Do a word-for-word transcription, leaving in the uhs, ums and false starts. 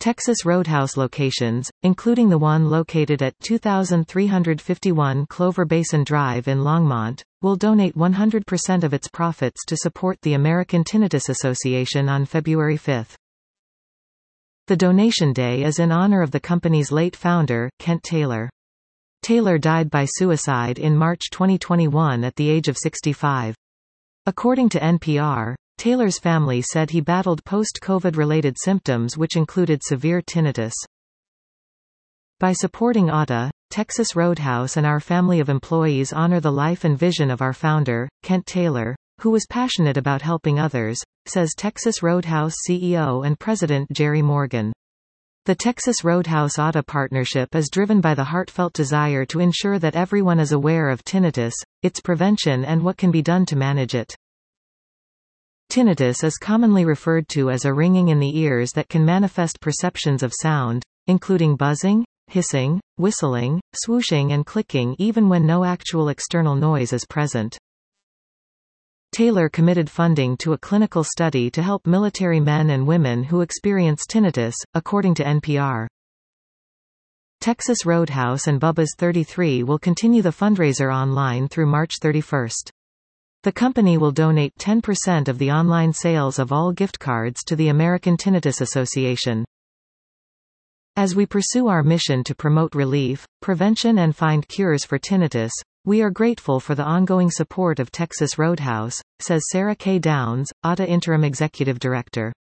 Texas Roadhouse locations, including the one located at two thousand three hundred fifty-one Clover Basin Drive in Longmont, will donate one hundred percent of its profits to support the American Tinnitus Association on February fifth. The donation day is in honor of the company's late founder, Kent Taylor. Taylor died by suicide in March twenty twenty-one at the age of sixty-five. According to N P R, Taylor's family said he battled post-COVID-related symptoms which included severe tinnitus. By supporting A T A, Texas Roadhouse and our family of employees honor the life and vision of our founder, Kent Taylor, who was passionate about helping others, says Texas Roadhouse C E O and President Jerry Morgan. The Texas Roadhouse-A T A partnership is driven by the heartfelt desire to ensure that everyone is aware of tinnitus, its prevention and what can be done to manage it. Tinnitus is commonly referred to as a ringing in the ears that can manifest perceptions of sound, including buzzing, hissing, whistling, swooshing and clicking even when no actual external noise is present. Taylor committed funding to a clinical study to help military men and women who experience tinnitus, according to N P R. Texas Roadhouse and Bubba's thirty-three will continue the fundraiser online through March thirty-first. The company will donate ten percent of the online sales of all gift cards to the American Tinnitus Association. As we pursue our mission to promote relief, prevention and find cures for tinnitus, we are grateful for the ongoing support of Texas Roadhouse, says Sarah K. Downs, A T A Interim Executive Director.